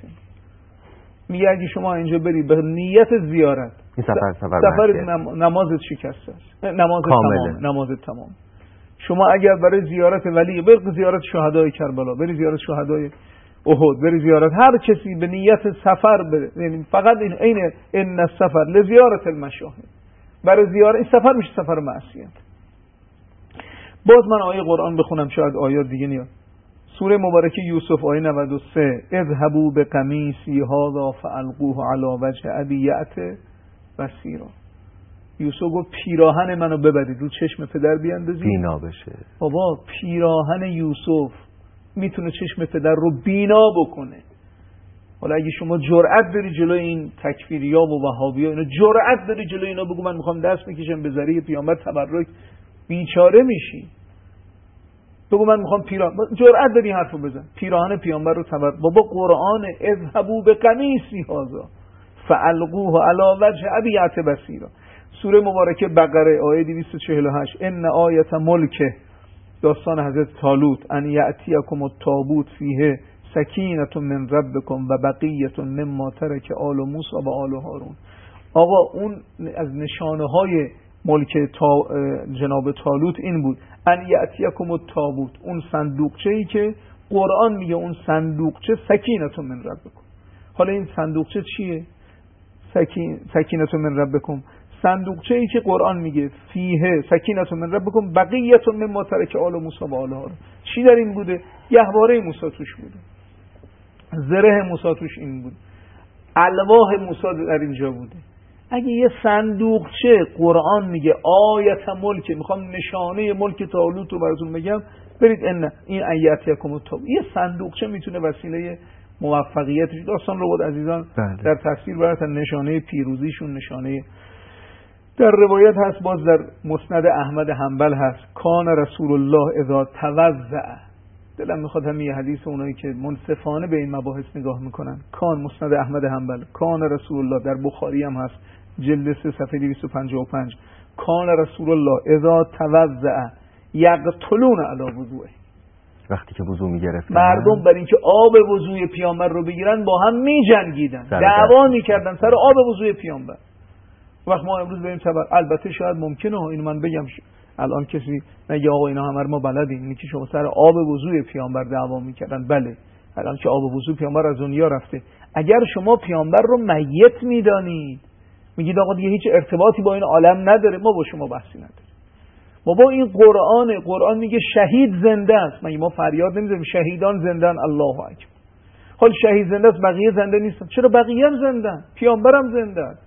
Speaker 2: میگه اگه شما اینجا بری به نیت زیارت،
Speaker 1: این سفر سفر,
Speaker 2: سفر نمازت شکسته است، نماز تمام، نماز تمام. شما اگر برای زیارت ولی، بری زیارت شهدای کربلا، بری زیارت شهدای احد، بری زیارت هر کسی به نیت سفر بره، یعنی فقط این عین ان السفر لزیارت المشاهد، برای زیارت، این سفر میشه سفر معصیت. باز من آیه قرآن بخونم، شاید آیات دیگه نیاد. سوره مبارکه یوسف آیه نود و سه اذهبوا بقمیصی هذا فالقوه علی وجه ابی یأتی بصیرا. یوسف گفت پیراهن منو ببرید رو چشم پدر بیاندازید
Speaker 1: بینا بشه.
Speaker 2: بابا پیراهن یوسف میتونه چشم پدر رو بینا بکنه. حالا اگه شما جرأت داری جلوی این تکفیریا و وهابیا اینا جرأت داری جلوی اینا بگو من میخوام دست بکشم به ذریعه پیامبر تبرک، بیچاره میشی. بگو من میخوام پیراهن، جرأت داری حرفو بزن پیراهن پیامبر رو تبرک. بابا قرآن اذهبوا بقمیصی هذا فالقوه علی وجه ابی یأتی بصیرا. سوره مبارکه بقره آیه دویست و چهل و هشت ان آیت ملک، داستان حضرت طالوت، ان یأتیکم التابوت فیه سکینة من ربکم و بقیة مما ترک آل موسی و آل هارون. آقا اون از نشانه های ملک تا جناب طالوت این بود ان یأتیکم التابوت، اون صندوقچه ای که قرآن میگه اون صندوقچه سکینة من ربکم. حالا این صندوقچه چیه؟ سکین سکینة من ربکم، صندوقچه ای که قرآن میگه فیه سکینة من ربکم بقیة مما ترک آل موسی و آل هارون. چی در این بوده؟ گهواره موسی توش بوده، زره موسی توش این بود، الواح موسی در اینجا بوده. اگه یه صندوقچه قرآن میگه آیت ملک، میخوام نشانه ملک طالوت رو براتون بگم، برید ان این آیاتکم التابوت. یه صندوقچه میتونه وسیله موفقیت داستان رو بود عزیزان بله. در تفسیر براتون نشانه پیروزیشون، نشانه در روایت هست، باز در مسند احمد حنبل هست کان رسول الله اذا توضأ. دلم میخواد همین حدیث اونایی که منصفانه به این مباحث نگاه میکنن، کان مسند احمد حنبل، کان رسول الله در بخاری هم هست جلد سه صفحه دویست و پنجاه و پنج، کان رسول الله اذا توضأ یقتلون علی وضوئه. وقتی که وضو میگرفتن مردم برای اینکه آب وضوی پیامبر رو بگیرن با هم میجنگیدن، دعوا میکردن سر آب وضوی پیامبر. وقت ما امروز بریم تبر، البته شاید ممکنه اینو من بگم الان کسی نگه آقا اینا همه ما بلدیم، اینی که شما سر آب وضوی پیامبر دعوا میکردن. بله الان که آب وضو پیامبر از دنیا رفته، اگر شما پیامبر رو میت میدانید، میگید آقا دیگه هیچ ارتباطی با این عالم نداره، ما با شما بحثی نداریم. ما با این قرآن، قرآن میگه شهید زنده است، مگه ما فریاد نمیزنیم شهیدان زندن الله اکبر؟ حال شهید زنده است بقیه زنده نیستن؟ چرا بقیه هم زندن؟ پیامبرم زنده است،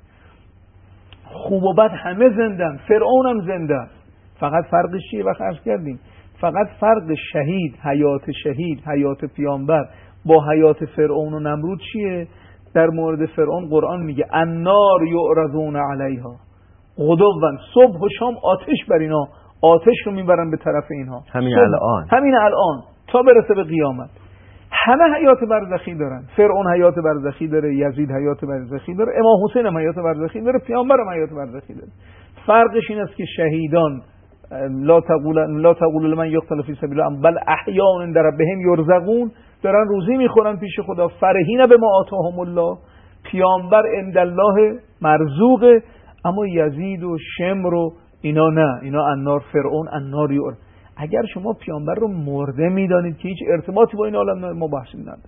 Speaker 2: خوب و بد همه زندن، فرعون هم زنده است. فقط فرقش چیه؟ وقت عرض کردیم فقط فرق شهید، حیات شهید، حیات پیامبر با حیات فرعون و نمرود چیه؟ در مورد فرعون قرآن میگه النار یعرضون علیها غدوا، صبح و شام آتش بر اینا، آتش رو میبرن به طرف اینها،
Speaker 1: همین الان
Speaker 2: همین الان تا برسه به قیامت. همه حیات برزخی دارن، فرعون حیات برزخی داره، یزید حیات برزخی داره، امام حسین هم حیات برزخی داره، پیامبر هم حیات برزخی داره. فرقش این است که شهیدان لا تقول لا تقول لمن یقتل فی سبیل الله بل احیاء عند ربهم یرزقون، دارن روزی میخورن پیش خدا، فرحین بما آتاهم الله، پیامبر عند الله مرزوقه. اما یزید و شمر و اینا نه، اینا النار، فرعون النار یور. اگر شما پیامبر رو مرده میدانید که هیچ ارتباطی با این عالم نداره، ما بحثی نداریم.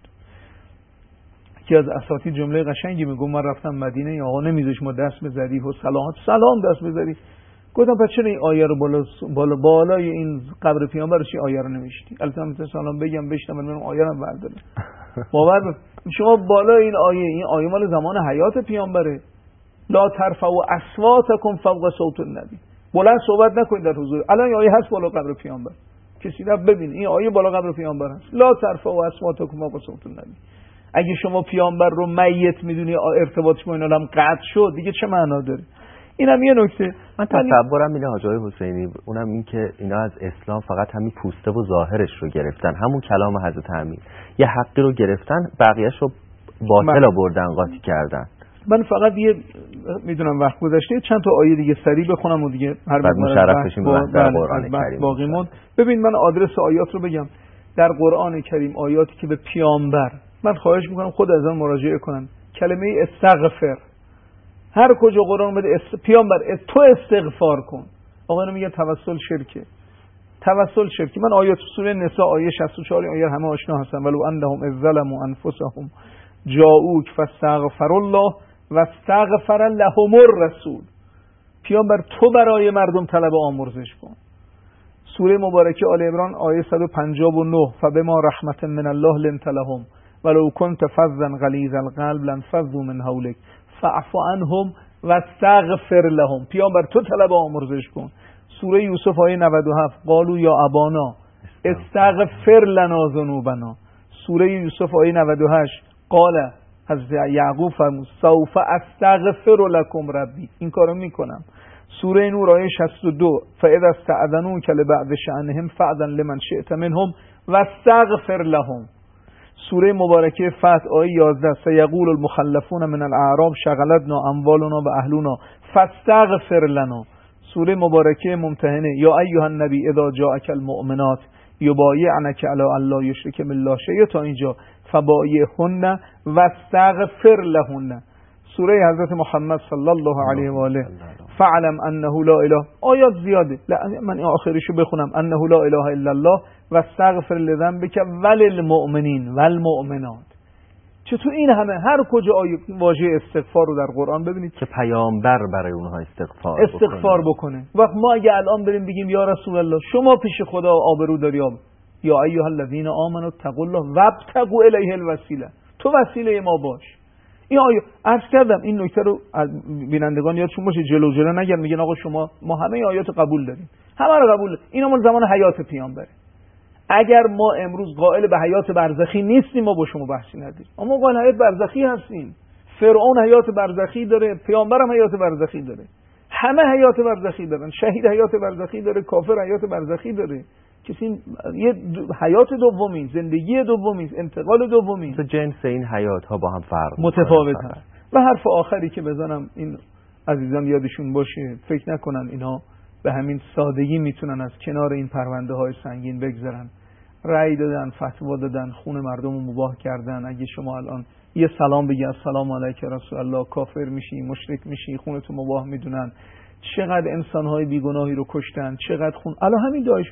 Speaker 2: یکی از اساتید جمله قشنگی میگه، من رفتم مدینه، یا آقا نمیذاش ما دست بزنی و سلام سلام دست بزنی. گفتم پس چرا این آیه رو بالا بالا بالای این قبر پیامبر رو چی آیه رو نوشتی؟ البته من سلام بگم بشتم من آیه رو بردارم. باور شما بالای این آیه، این آیه مال زمان حیات پیامبره. لا ترفعوا اصواتکم فوق صوت النبی، بلند صحبت نکنید در حضور. الان این آیه هست بالا قبر پیامبر، کسی نه ببین این آیه بالا قبر پیامبر هست، لا ترفعوا اصواتکم فوق صوت النبی. اگه شما پیامبر رو میت میدونی، ارتباطش با این عالم قطع شد، دیگه چه معنا داره؟ اینم یه نکته.
Speaker 1: من تصورم اینه حاج آقای حسینی، اونم این که اینا از اسلام فقط همین پوسته و ظاهرش رو گرفتن، همون کلام حضرت امین، یه حقی رو گرفتن، بقیه‌اش رو باطل آوردن، قاطی کردن.
Speaker 2: من فقط یه میدونم وقت گذشته چند تا آیه دیگه سریع بخونم و دیگه هر
Speaker 1: بعد مشرف بشیم با قرآن کریم.
Speaker 2: باقی موند. ببین من آدرس آیات رو بگم. در قرآن کریم آیاتی که به پیامبر، من خواهش میکنم خود از آن مراجعه کنن، کلمه استغفر هر کجا قرآن بده است... پیامبر تو استغفار کن. آقا اینو میگن توسل شرکه، توسل شرکی. من آیات سوره نساء آیه شصت و چهار آیه همه آشنا هستن. ولو انهم اذ ظلموا انفسهم جاءوک فاستغفر الله واستغفر لهم الرسول. پیامبر تو برای مردم طلب آمرزش کن. سوره مبارکه آل عمران آیه صد و پنجاه و نه فبما رحمت من الله لنت لهم ولو كنت فظا غلیظ القلب لانفضوا من حولك فاعف عنهم واستغفر لهم. پیامبر تو طلب آمرزش کن. سوره یوسف آیه نود و هفت قالوا یا ابانا استغفر لنا ذنوبنا. سوره یوسف آیه نود و هشت قال حضرت یعقوب فرمود سوف استغفر لكم ربی، این کارو میکنم. سوره نور آیه شصت و دو فاذا استأذنوك لبعض شأنهم فأذن لمن شئت منهم واستغفر لهم. سوره مبارکه فتح آیه یازده سیقول المخلفون من الاعراب شغلتنا اموالنا و اهلنا فاستغفر لنا. سوره مبارکه ممتحنه یا ایها النبی اذا جاءك المؤمنات یبایعنک علی الله یشرک بالله شیئا تا اینجا فبایعهن واستغفر لهن. سوره حضرت محمد صلی الله علیه و آله فعلم انه لا اله، آیات زیاده، من این آخرشو بخونم انه لا اله الا الله واستغفر لذنبک وللمؤمنین والمؤمنات. چطور این همه هر کجا آیه واژه استغفار رو در قرآن ببینید که
Speaker 1: پیامبر برای اونها استغفار
Speaker 2: استغفار بکنه. وقت ما اگه الان بریم بگیم یا رسول الله شما پیش خدا آبرو داری، آب یا ایها الذین آمنوا اتقوا الله وابتغوا الیه الوسیله، تو وسیله ما باش. این آیه عرض کردم این نکته رو بینندگان یادشون باشه، جلو جلو نگن میگن آقا شما ما همه آیات قبول داریم، همه رو قبول داریم، اینا مال زمان حیات پیامبره. اگر ما امروز قائل به حیات برزخی نیستیم ما با شما بحثی نداریم، اما قائل حیات برزخی هستیم. فرعون حیات برزخی داره، پیامبرم حیات برزخی داره، همه حیات برزخی دارن، شهید حیات برزخی داره، کافر حیات برزخی داره. کسی یه حیات دومی، زندگی دومی، انتقال دومی،
Speaker 1: جنس این حیات ها با هم فرق
Speaker 2: متفاوت هست. و حرف آخری که بزنم این عزیزان یادشون باشه، فکر نکنن اینا به همین سادگی میتونن از کنار این پرونده های سنگین بگذرن. رأی دادن، فتوا دادن، خون مردم رو مباح کردن. اگه شما الان یه سلام بگی السلام علیک رسول الله کافر میشی، مشرک میشی، خونتو مباح میدونن. چقدر انسان‌های بیگناهی رو کشتن، چقدر خون. الان همین داعش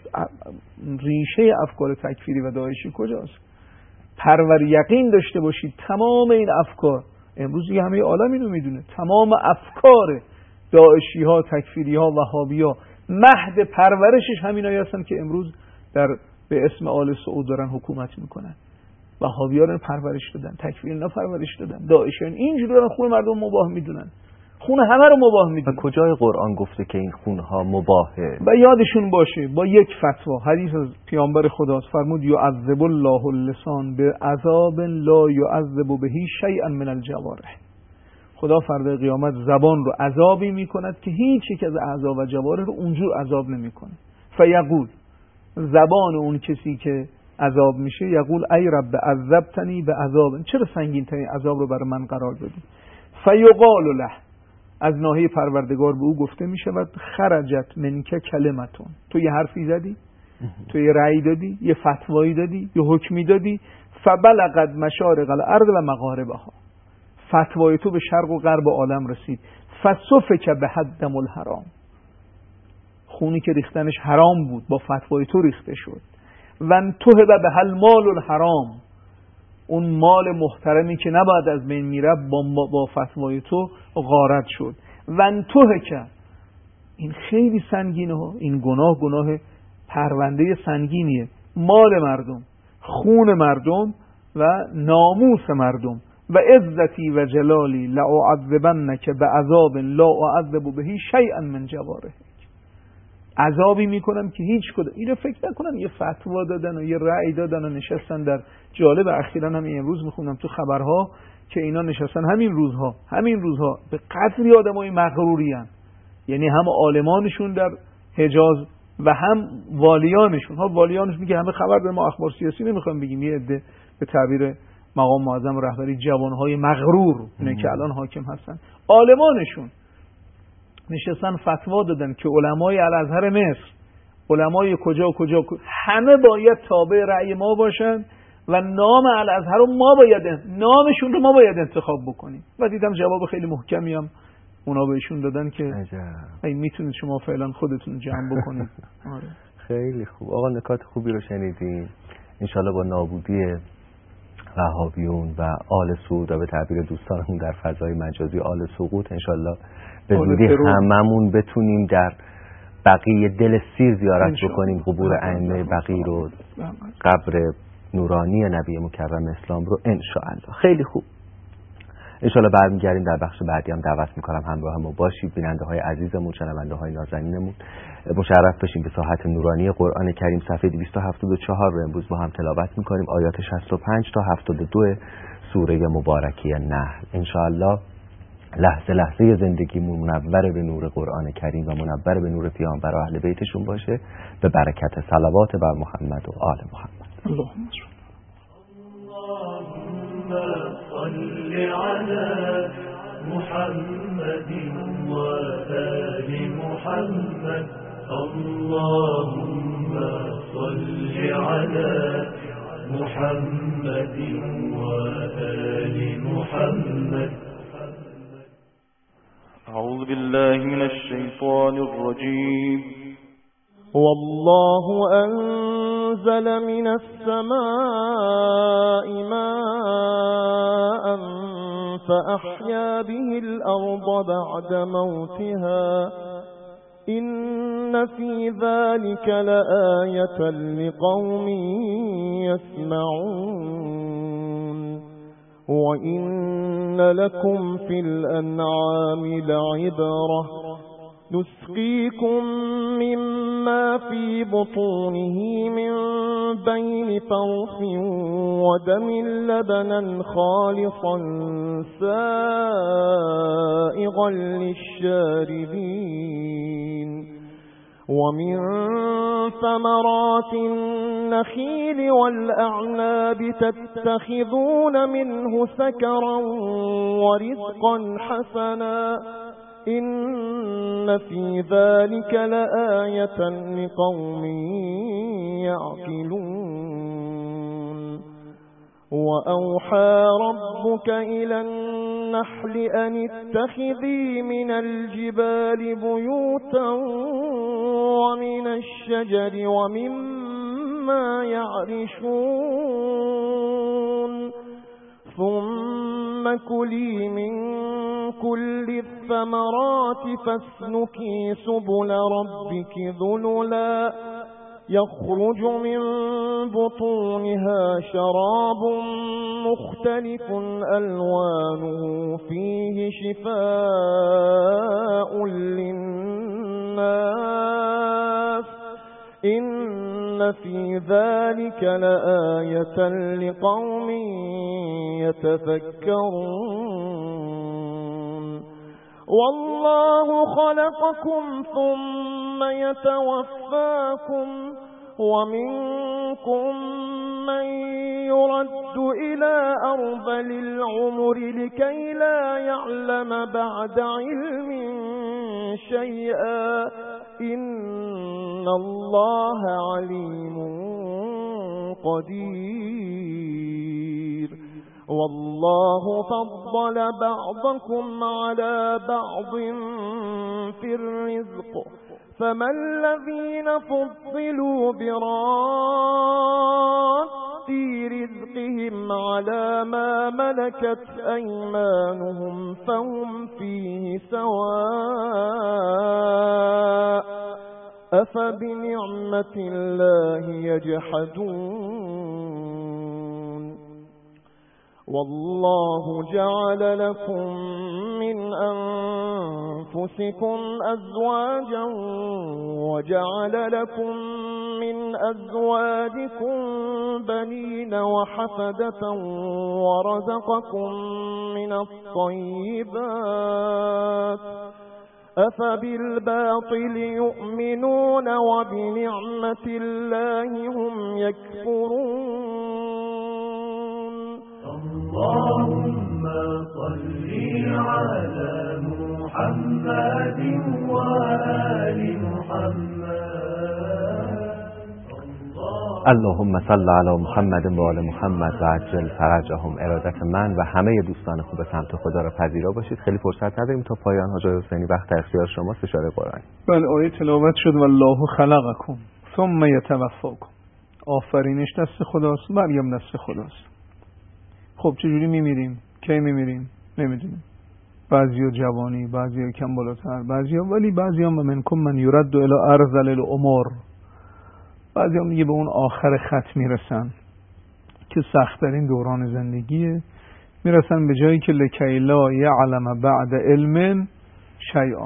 Speaker 2: ریشه افکار تکفیری و داعشی کجاست؟ پرور یقین داشته باشید تمام این افکار امروز دیگه همه عالم اینو میدونه، تمام افکار داعشی ها، تکفیری ها، وهابی ها مهد پرورشش همینایی هستن که امروز در به اسم آل سعود دارن حکومت میکنن. وهابی ها رو پرورش دادن، تکفیری ها پرورش دادن، داعشیان اینجوری دارن خون مردم مباح میدونن، خون همه رو مباح میدونن.
Speaker 1: و کجای قرآن گفته که این خونها مباحه؟
Speaker 2: و یادشون باشه با یک فتوا حدیث از پیامبر خداست، فرمود یعذب الله اللسان به عذاب لا یعذب بهی شیئا من الجوارح. خدا فردا قیامت زبان رو عذابی میکند که هیچ یک از اعضا و جوارح رو اونجور عذاب نمیکنه. فیقول، زبان اون کسی که عذاب میشه، یقول ای رب عذبتنی به عذاب، چرا سنگین ترین عذاب رو برای من قرار دادی؟ فیقال له، از ناحیه پروردگار به او گفته می شود خرجت منک کلمتون، تو یه حرفی زدی، تو یه رأی دادی، یه فتوایی دادی، یه حکمی دادی، فبلغت مشارق الارض و مغاربها، فتوای تو به شرق و غرب عالم رسید، فسفک به حدم الحرام، خونی که ریختنش حرام بود با فتوای تو ریخته شد، و انتهب به المال الحرام، اون مال محترمی که نباید از بین میره با, با فتوای تو غارت شد. و انتهک، این خیلی سنگینه ها، این گناه گناه پرونده سنگینیه، مال مردم، خون مردم و ناموس مردم. و عزتی و جلالی لأعذبنک بعذاب لا اعذب بهی شیئا من جوارحک، عذابی میکنم که هیچ کدوم. اینو فکر نکنن یه فتوا دادن و یه رأی دادن و نشستن. در جالب اخیراً همین امروز میخونم تو خبرها که اینا نشستن همین روزها همین روزها به قدری آدمای مغروری ان، یعنی هم عالمانشون در حجاز و هم والیانشون. ها والیانشون میگه همه خبر داریم، ما اخبار سیاسی نمیخوام بگیم، یه عده به تعبیر مقام معظم رهبری جوانهای مغرور اینه که الان حاکم هستن، عالمانشون نشستن فتوا دادن که علمای الازهر مصر، علمای کجا و کجا همه باید تابع رأی ما باشن و نام الازهر رو ما باید نامشون رو ما باید انتخاب بکنیم. و دیدم جواب خیلی محکمی هم اونا بهشون دادن که ای میتونید شما فعلا خودتون جمع بکنید. آره.
Speaker 1: خیلی خوب آقا، نکات خوبی رو شنیدیم. انشالله با نابودی وهابیون و آل سعود و به تعبیر دوستانمون در فضای مجازی آل سقوط، انشالله به زودی هممون بتونیم در بقیه دل سیر زیارت بکنیم، قبور ائمه بقیه رو، قبر نورانی نبی مکرم اسلام رو ان شاء الله. خیلی خوب، ان شاء الله برمیگردیم در بخش بعدی. هم دعوت میکنم همراه ما باشید. بیننده های عزیزمون، شنونده های نازنینمون، مشرف بشیم به ساحت نورانی قرآن کریم. صفحه دویست و هفتاد و چهار رو امروز با هم تلاوت میکنیم، آیات شصت و پنج تا هفتاد و دو سوره مبارکه نحل. ان شاء الله لحظه لحظه زندگیمون منور به نور قرآن کریم و منور به نور پیامبر و اهل بیتشون باشه، به برکت صلوات بر محمد و آل محمد.
Speaker 2: اللهم
Speaker 3: صل على محمد وآل محمد. اللهم صل على محمد وآل محمد.
Speaker 4: أعوذ بالله من الشيطان الرجيم.
Speaker 5: والله أنزل من السماء ماء فأحيا به الأرض بعد موتها إن في ذلك لآية لقوم يسمعون. وإن لكم في الأنعام لعبرة نسقيكم مما في بطونه من بين فرث ودم لبنا خالصا سائغا للشاربين ومن ثمرات النخيل والأعناب تتخذون منه سكرا ورزقا حسنا إن في ذلك لآية لقوم يعقلون. وأوحى ربك إلى النحل أن اتخذي من الجبال بيوتا ومن الشجر ومما يعرشون ثم كلي من كل الثمرات فاسلكي سبل ربك ذللا يخرج من بطونها شراب مختلف ألوانه فيه شفاء للناس إن في ذلك لآية لقوم يتفكرون. والله خلقكم ثم يتوفاكم ومنكم من يرد إلى أرذل العمر لكي لا يعلم بعد علم شيئا إن الله عليم قدير. والله فضل بعضكم على بعض في الرزق فما الذين فضلوا براد رزقهم على ما ملكت أيمانهم فهم فيه سواء أفبنعمة الله يجحدون. والله جعل لكم من أنفسكم أزواجا وجعل لكم من أزواجكم بنين وحفدة ورزقكم من الطيبات أفبالباطل يؤمنون وبنعمة الله هم يكفرون.
Speaker 3: اللهم صل على محمد وآل محمد.
Speaker 1: اللهم صل علی محمد و آل محمد و عجل فرجهم. ارادت من و همه دوستان خوب سمت خدا را پذیرا باشید. خیلی فرصت نداریم تا پایان. حاج حسینی وقت اختیار شماست. اشاره قرآنی.
Speaker 2: بله، آیه تلاوت شد والله خلقکم ثم یتوفاکم. آفرینش دست خداست، مریم دست خداست. خب چجوری میمیریم؟ کی میمیریم؟ نمیدونیم. بعضیا جوانی، بعضیا کم بالاتر، بعضیا ولی بعضیا منکم من یرد الی ارذل الامور، بعضیا میگه به اون آخر خط میرسن که سخت‌ترین دوران زندگیه، میرسن به جایی که لکی لا یعلم بعد علم شیئا،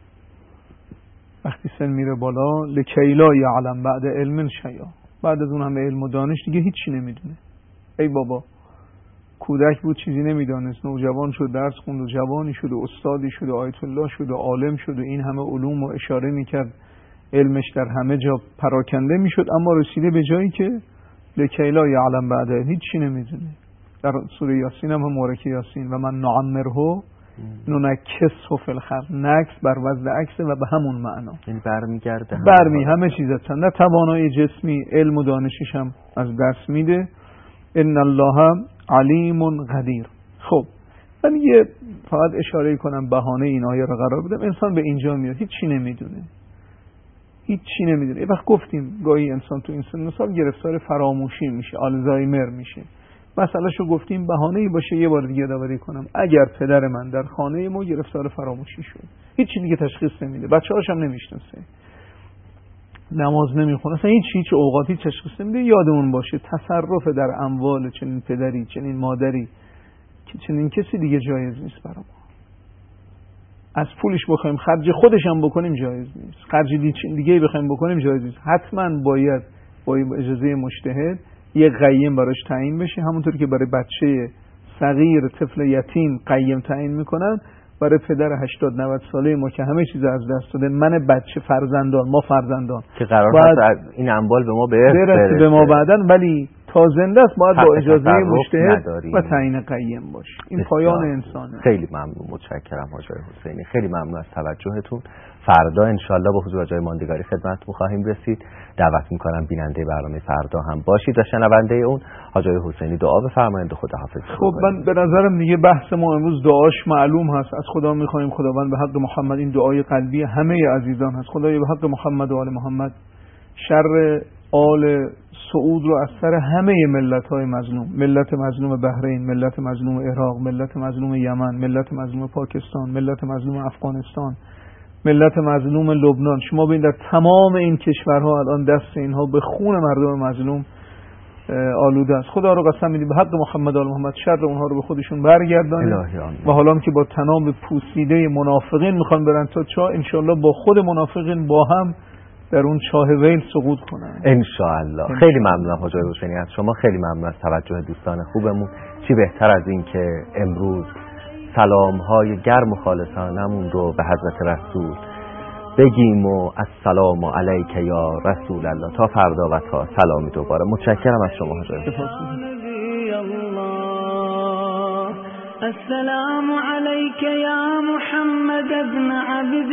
Speaker 2: وقتی سن میره بالا لکی لا یعلم بعد علم شیئا، بعد از اون همه علم و دانش دیگه هیچی نمیدونه. ای بابا کودک بود چیزی نمیدانست، نوجوان شد درس خوند و جوانی شد و استادی شد و آیت الله شد و عالم شد و این همه علوم و اشاره میکرد، علمش در همه جا پراکنده میشد، اما رسیده به جایی که لکی لا یعلم بعد علم هیچی نمیدونه. در سوره یاسین هم مورکه یاسین و من نعمره ننکسه فی الخلق، نکس بر وزن عکس و به همون معنا،
Speaker 1: یعنی برمیگرده
Speaker 2: برمی همه چیز هستن، نه توانایی جسمی، علم و دانشش هم از دست میده. ان الله علیم قدیر. خب من یه فقط اشاره کنم بهانه این آیه رو قرار بدم. انسان به اینجا میاد هیچ چی نمیدونه، هیچ چی نمیدونه. یه وقت گفتیم گاهی انسان تو این سن سال گرفتار فراموشی میشه، آلزایمر میشه. مسئله‌شو گفتیم بهانه‌ای باشه یه بار دیگه یادآوری کنم. اگر پدر من در خانه ما گرفتار فراموشی شد، هیچ چی دیگه تشخیص نمیده، بچه‌هاش هم نمیشناسه، نماز نمیخونه، اصلا هیچ هیچ اوقاتی تشخیص نمیده، یادمون باشه تصرف در اموال چنین پدری، چنین مادری که چنین کسی دیگه جایز نیست برای ما. از پولش بخوایم خرج خودش هم بکنیم جایز نیست، خرج دیگه بخوایم بکنیم جایز نیست. حتما باید با اجازه مجتهد یه قیم براش تعیین بشه، همونطور که برای بچه صغیر طفل یتیم قیم تعیین میکنن، برای پدر هشتاد نود ساله ما که همه چیز از دست داده، من بچه فرزندان، ما فرزندان
Speaker 1: که قرار هست این اموال به ما برسه,
Speaker 2: برسه به ما بعدن، ولی تا زنده است باید با اجازه مجتهد و تعیین قیم باشه. این پایان انسانه.
Speaker 1: خیلی ممنون، متشکرم حاج حسینی، خیلی ممنون از توجهتون. فردا انشالله با حضور جای ماندگاری خدمتتون خواهیم رسید. دعوت میکنم بیننده برنامه فردا هم باشید و شنونده اون حاج حسینی دعا بفرمایید. خداحافظ.
Speaker 2: خب من به نظرم دیگه بحث ما امروز دعاش معلوم هست. از خدا میخوایم خداوند به حق محمد، این دعای قلبی همه عزیزان هست، خدای به حق محمد و آل محمد شر آل سعود رو از سر همه ملت‌های مظلوم، ملت مظلوم بحرین، ملت مظلوم عراق، ملت مظلوم یمن، ملت مظلوم پاکستان، ملت مظلوم افغانستان، ملت مظلوم لبنان. شما ببینید در تمام این کشورها الان دست اینها به خون مردم مظلوم آلوده است. خدا رو قسم میدیم به حق محمد و آل محمد شر اونها رو به خودشون برگردانه و حالا که با تناب پوسیده منافقین میخوان برن تا چاه، انشالله با خود منافقین با هم در اون چاه ویل سقوط کنن
Speaker 1: انشاءالله. خیلی ممنونم حاج حسینی از شما، خیلی ممنون از توجه دوستان خوبمون. چی بهتر از این که امروز سلام‌های گرم و خالصانمون رو به حضرت رسول بگیم و السلام علیک یا رسول الله تا فردا و تا سلامی دوباره. متشکرم از شما حضرت.
Speaker 6: السلام علیک یا محمد ابن عبد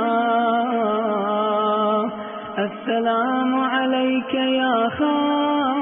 Speaker 6: الله، السلام علیک یا خالد